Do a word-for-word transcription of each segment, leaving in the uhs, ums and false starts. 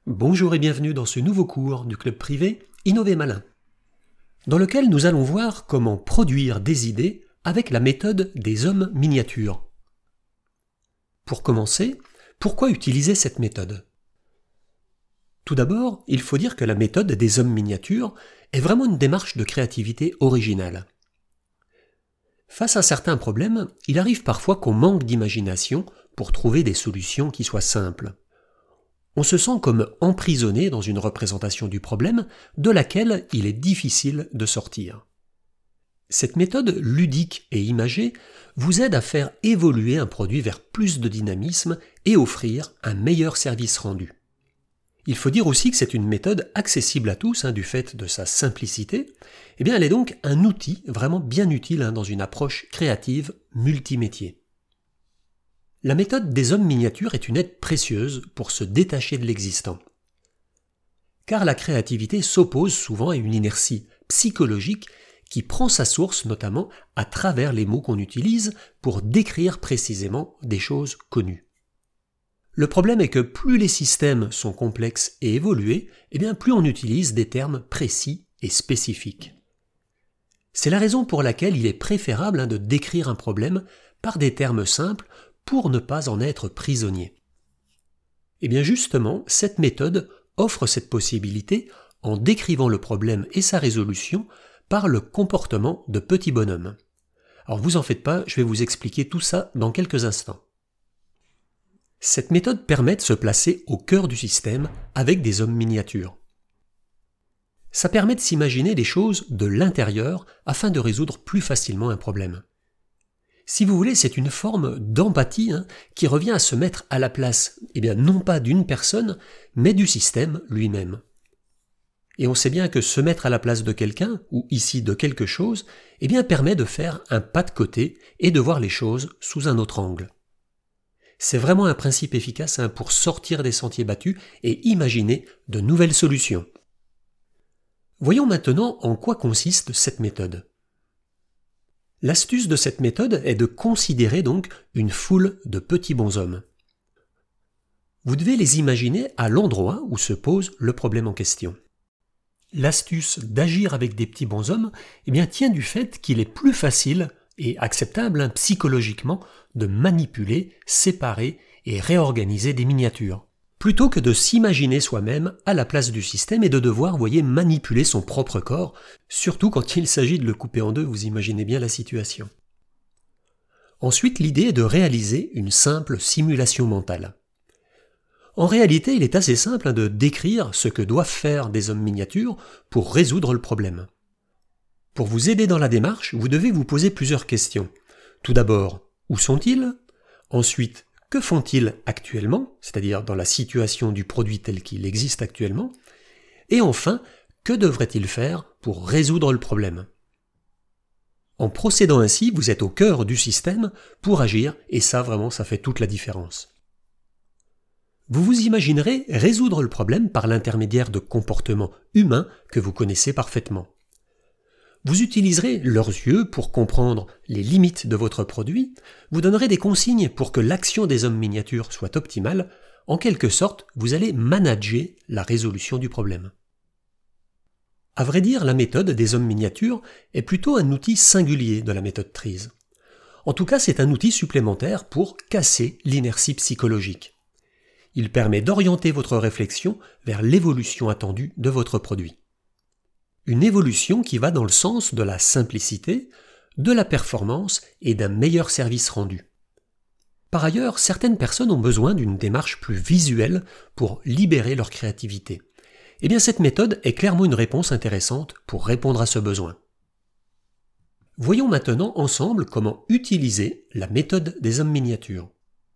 Bonjour et bienvenue dans ce nouveau cours du club privé Innover Malin, dans lequel nous allons voir comment produire des idées avec la méthode des hommes miniatures. Pour commencer, pourquoi utiliser cette méthode ? Tout d'abord, il faut dire que la méthode des hommes miniatures est vraiment une démarche de créativité originale. Face à certains problèmes, il arrive parfois qu'on manque d'imagination pour trouver des solutions qui soient simples. On se sent comme emprisonné dans une représentation du problème de laquelle il est difficile de sortir. Cette méthode ludique et imagée vous aide à faire évoluer un produit vers plus de dynamisme et offrir un meilleur service rendu. Il faut dire aussi que c'est une méthode accessible à tous, hein, du fait de sa simplicité. Eh bien, elle est donc un outil vraiment bien utile hein, dans une approche créative multimétier. La méthode des hommes miniatures est une aide précieuse pour se détacher de l'existant. Car la créativité s'oppose souvent à une inertie psychologique qui prend sa source notamment à travers les mots qu'on utilise pour décrire précisément des choses connues. Le problème est que plus les systèmes sont complexes et évolués, eh bien plus on utilise des termes précis et spécifiques. C'est la raison pour laquelle il est préférable hein, de décrire un problème par des termes simples pour ne pas en être prisonnier. Et bien justement, cette méthode offre cette possibilité en décrivant le problème et sa résolution par le comportement de petits bonhommes. Alors vous en faites pas, je vais vous expliquer tout ça dans quelques instants. Cette méthode permet de se placer au cœur du système avec des hommes miniatures. Ça permet de s'imaginer les choses de l'intérieur afin de résoudre plus facilement un problème. Si vous voulez, c'est une forme d'empathie hein, qui revient à se mettre à la place, eh bien, non pas d'une personne, mais du système lui-même. Et on sait bien que se mettre à la place de quelqu'un, ou ici de quelque chose, eh bien, permet de faire un pas de côté et de voir les choses sous un autre angle. C'est vraiment un principe efficace hein, pour sortir des sentiers battus et imaginer de nouvelles solutions. Voyons maintenant en quoi consiste cette méthode. L'astuce de cette méthode est de considérer donc une foule de petits bonshommes. Vous devez les imaginer à l'endroit où se pose le problème en question. L'astuce d'agir avec des petits bonshommes eh bien, tient du fait qu'il est plus facile et acceptable hein, psychologiquement de manipuler, séparer et réorganiser des miniatures, plutôt que de s'imaginer soi-même à la place du système et de devoir, vous voyez, manipuler son propre corps, surtout quand il s'agit de le couper en deux, vous imaginez bien la situation. Ensuite, l'idée est de réaliser une simple simulation mentale. En réalité, il est assez simple hein, de décrire ce que doivent faire des hommes miniatures pour résoudre le problème. Pour vous aider dans la démarche, vous devez vous poser plusieurs questions. Tout d'abord, où sont-ils ? Ensuite, que font-ils actuellement, c'est-à-dire dans la situation du produit tel qu'il existe actuellement ? Et enfin, que devraient-ils faire pour résoudre le problème ? En procédant ainsi, vous êtes au cœur du système pour agir, et ça vraiment, ça fait toute la différence. Vous vous imaginerez résoudre le problème par l'intermédiaire de comportements humains que vous connaissez parfaitement. Vous utiliserez leurs yeux pour comprendre les limites de votre produit, vous donnerez des consignes pour que l'action des hommes miniatures soit optimale, en quelque sorte, vous allez manager la résolution du problème. À vrai dire, la méthode des hommes miniatures est plutôt un outil singulier de la méthode Trees. En tout cas, c'est un outil supplémentaire pour casser l'inertie psychologique. Il permet d'orienter votre réflexion vers l'évolution attendue de votre produit. Une évolution qui va dans le sens de la simplicité, de la performance et d'un meilleur service rendu. Par ailleurs, certaines personnes ont besoin d'une démarche plus visuelle pour libérer leur créativité. Eh bien, cette méthode est clairement une réponse intéressante pour répondre à ce besoin. Voyons maintenant ensemble comment utiliser la méthode des hommes miniatures.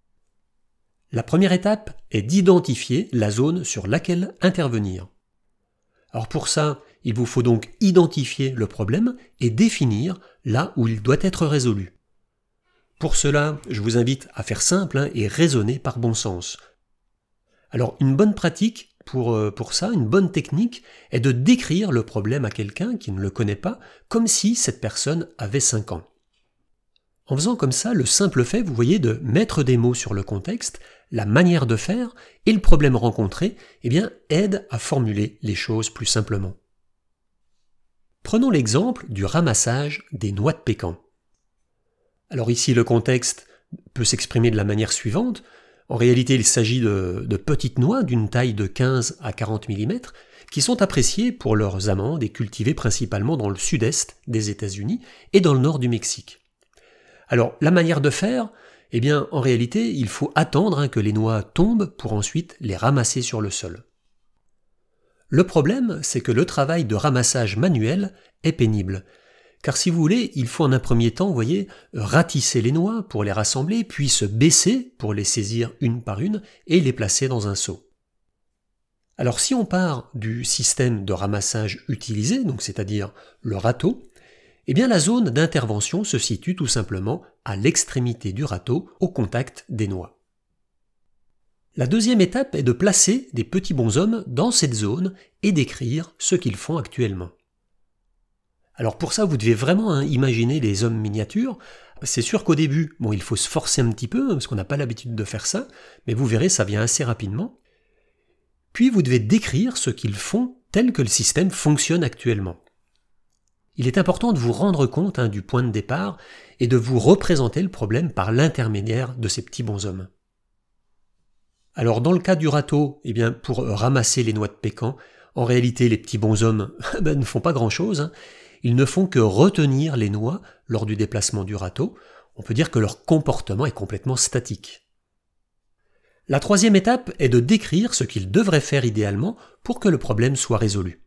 La première étape est d'identifier la zone sur laquelle intervenir. Alors pour ça, il vous faut donc identifier le problème et définir là où il doit être résolu. Pour cela, je vous invite à faire simple hein, et raisonner par bon sens. Alors une bonne pratique pour, euh, pour ça, une bonne technique est de décrire le problème à quelqu'un qui ne le connaît pas comme si cette personne avait cinq ans. En faisant comme ça, le simple fait, vous voyez, de mettre des mots sur le contexte, la manière de faire et le problème rencontré, eh bien, aide à formuler les choses plus simplement. Prenons l'exemple du ramassage des noix de pécan. Alors ici, le contexte peut s'exprimer de la manière suivante. En réalité, il s'agit de, de petites noix d'une taille de quinze à quarante millimètres qui sont appréciées pour leurs amandes et cultivées principalement dans le sud-est des États-Unis et dans le nord du Mexique. Alors, la manière de faire, eh bien, en réalité, il faut attendre hein, que les noix tombent pour ensuite les ramasser sur le sol. Le problème, c'est que le travail de ramassage manuel est pénible. Car si vous voulez, il faut en un premier temps, vous voyez, ratisser les noix pour les rassembler, puis se baisser pour les saisir une par une et les placer dans un seau. Alors si on part du système de ramassage utilisé, donc c'est-à-dire le râteau, eh bien la zone d'intervention se situe tout simplement à l'extrémité du râteau au contact des noix. La deuxième étape est de placer des petits bonshommes dans cette zone et d'écrire ce qu'ils font actuellement. Alors pour ça, vous devez vraiment hein, imaginer les hommes miniatures. C'est sûr qu'au début, bon, il faut se forcer un petit peu, hein, parce qu'on n'a pas l'habitude de faire ça, mais vous verrez, ça vient assez rapidement. Puis vous devez décrire ce qu'ils font tel que le système fonctionne actuellement. Il est important de vous rendre compte hein, du point de départ et de vous représenter le problème par l'intermédiaire de ces petits bonshommes. Alors dans le cas du râteau, eh bien, pour ramasser les noix de pécan, en réalité les petits bonshommes ben, ne font pas grand-chose. Hein. Ils ne font que retenir les noix lors du déplacement du râteau. On peut dire que leur comportement est complètement statique. La troisième étape est de décrire ce qu'ils devraient faire idéalement pour que le problème soit résolu.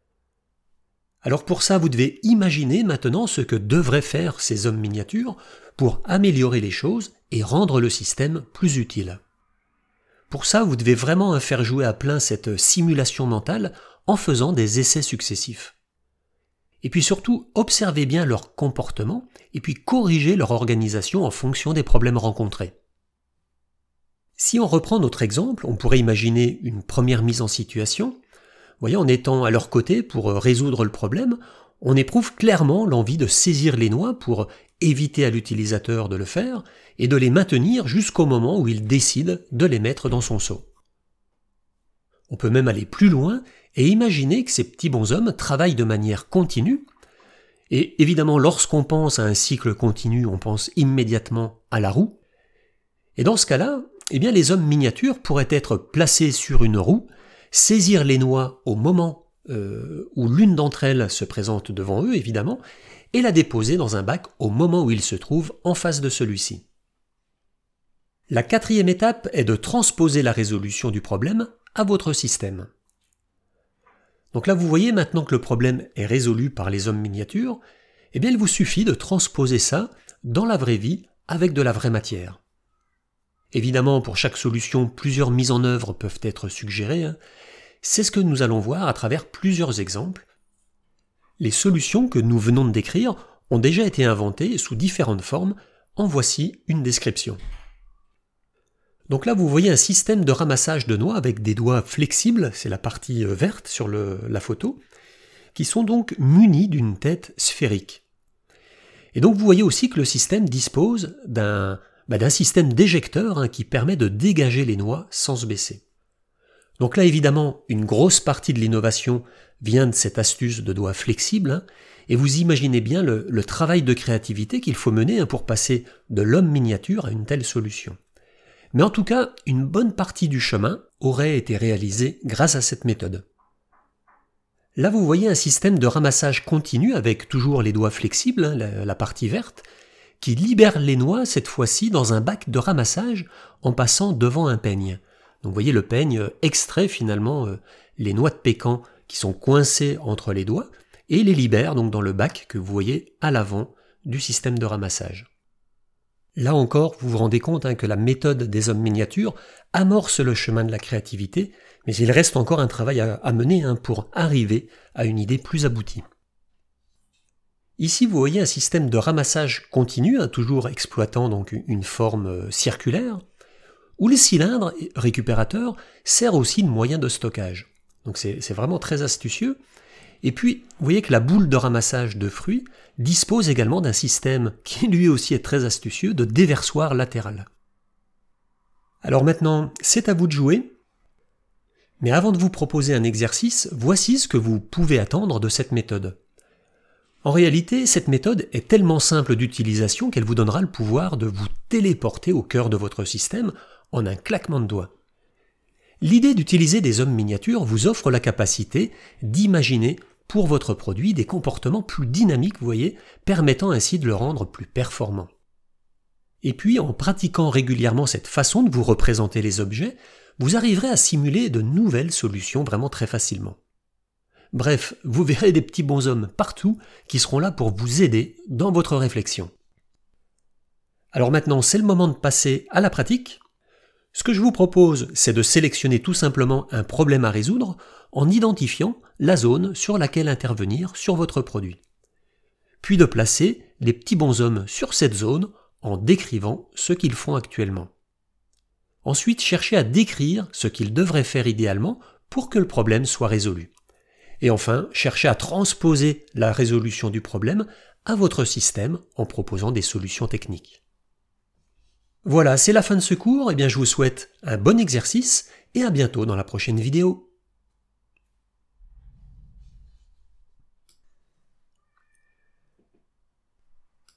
Alors pour ça, vous devez imaginer maintenant ce que devraient faire ces hommes miniatures pour améliorer les choses et rendre le système plus utile. Pour ça, vous devez vraiment faire jouer à plein cette simulation mentale en faisant des essais successifs. Et puis surtout, observez bien leur comportement et puis corrigez leur organisation en fonction des problèmes rencontrés. Si on reprend notre exemple, on pourrait imaginer une première mise en situation. Vous voyez, en étant à leur côté pour résoudre le problème, on éprouve clairement l'envie de saisir les noix pour éviter à l'utilisateur de le faire et de les maintenir jusqu'au moment où il décide de les mettre dans son seau. On peut même aller plus loin et imaginer que ces petits bonshommes travaillent de manière continue. Et évidemment, lorsqu'on pense à un cycle continu, on pense immédiatement à la roue. Et dans ce cas-là, eh bien, les hommes miniatures pourraient être placés sur une roue, saisir les noix au moment euh, où l'une d'entre elles se présente devant eux, évidemment, et la déposer dans un bac au moment où ils se trouvent en face de celui-ci. La quatrième étape est de transposer la résolution du problème à votre système. Donc là, vous voyez maintenant que le problème est résolu par les hommes miniatures, eh bien, il vous suffit de transposer ça dans la vraie vie avec de la vraie matière. Évidemment, pour chaque solution, plusieurs mises en œuvre peuvent être suggérées. C'est ce que nous allons voir à travers plusieurs exemples. Les solutions que nous venons de décrire ont déjà été inventées sous différentes formes. En voici une description. Donc là, vous voyez un système de ramassage de noix avec des doigts flexibles, c'est la partie verte sur le, la photo, qui sont donc munis d'une tête sphérique. Et donc vous voyez aussi que le système dispose d'un Bah d'un système d'éjecteur hein, qui permet de dégager les noix sans se baisser. Donc là, évidemment, une grosse partie de l'innovation vient de cette astuce de doigts flexibles, hein, et vous imaginez bien le, le travail de créativité qu'il faut mener hein, pour passer de l'homme miniature à une telle solution. Mais en tout cas, une bonne partie du chemin aurait été réalisée grâce à cette méthode. Là, vous voyez un système de ramassage continu avec toujours les doigts flexibles, hein, la, la partie verte, qui libère les noix, cette fois-ci, dans un bac de ramassage en passant devant un peigne. Donc vous voyez, le peigne extrait finalement euh, les noix de pécan qui sont coincées entre les doigts et les libère donc dans le bac que vous voyez à l'avant du système de ramassage. Là encore, vous vous rendez compte hein, que la méthode des hommes miniatures amorce le chemin de la créativité, mais il reste encore un travail à, à mener hein, pour arriver à une idée plus aboutie. Ici, vous voyez un système de ramassage continu, hein, toujours exploitant donc une forme circulaire, où le cylindre récupérateur sert aussi de moyen de stockage. Donc c'est, c'est vraiment très astucieux. Et puis, vous voyez que la boule de ramassage de fruits dispose également d'un système qui lui aussi est très astucieux de déversoir latéral. Alors maintenant, c'est à vous de jouer. Mais avant de vous proposer un exercice, voici ce que vous pouvez attendre de cette méthode. En réalité, cette méthode est tellement simple d'utilisation qu'elle vous donnera le pouvoir de vous téléporter au cœur de votre système en un claquement de doigts. L'idée d'utiliser des hommes miniatures vous offre la capacité d'imaginer pour votre produit des comportements plus dynamiques, vous voyez, permettant ainsi de le rendre plus performant. Et puis, en pratiquant régulièrement cette façon de vous représenter les objets, vous arriverez à simuler de nouvelles solutions vraiment très facilement. Bref, vous verrez des petits bonshommes partout qui seront là pour vous aider dans votre réflexion. Alors maintenant, c'est le moment de passer à la pratique. Ce que je vous propose, c'est de sélectionner tout simplement un problème à résoudre en identifiant la zone sur laquelle intervenir sur votre produit. Puis de placer les petits bonshommes sur cette zone en décrivant ce qu'ils font actuellement. Ensuite, cherchez à décrire ce qu'ils devraient faire idéalement pour que le problème soit résolu. Et enfin, cherchez à transposer la résolution du problème à votre système en proposant des solutions techniques. Voilà, c'est la fin de ce cours. Eh bien, je vous souhaite un bon exercice et à bientôt dans la prochaine vidéo.